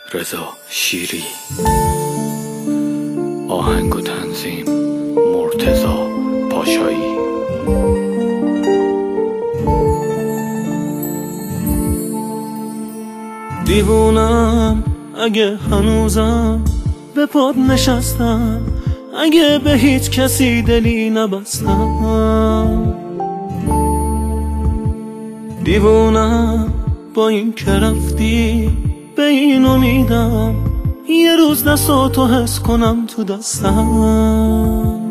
رضا شیری. آهنگ و تنظیم مرتضی پاشایی. دیوونم اگه هنوزم به پاد نشستم، اگه به هیچ کسی دلی نبستم. دیوونم با این که رفتی به این امیدم یه روز دستاتو حس کنم تو دستم.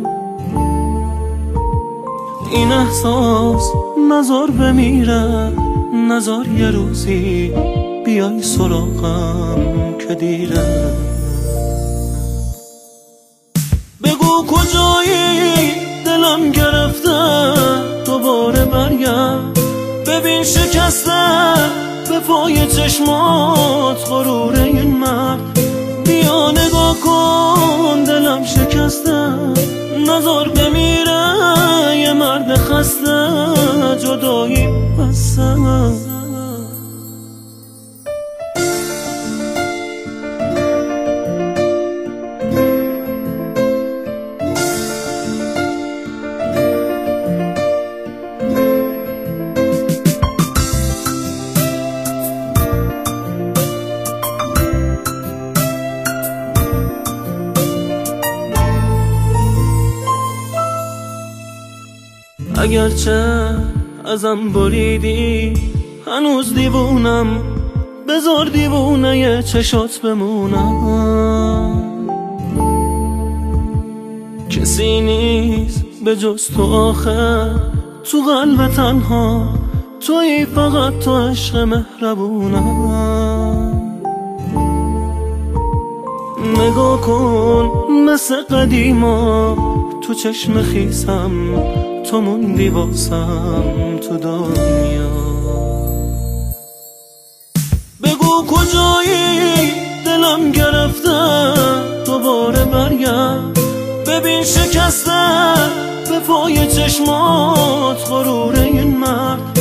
این احساس نزار بمیره، نزار یه روزی بیای سراغم که دیره. بگو کجایی دلم گرفته دوباره برگرد، ببین شکسته به پای چشمات غرور این مرد. بیا نگاه کن دلم شکسته، نزار بمیره یه مرد خسته، جدایی بسته. اگرچه ازم بریدی هنوز دیوونم، بذار دیوونه یه چشات بمونم. کسی نیست به جز تو آخه تو قلب تنها، تویی فقط تو عشق مهربونم. نگاه کن مثل قدیما تو چشم خیسم، تو موندی واسم تو دنیا. بگو کجایی دلم گرفته دوباره برگرد، ببین شکسته به پای چشمات غرور این مرد.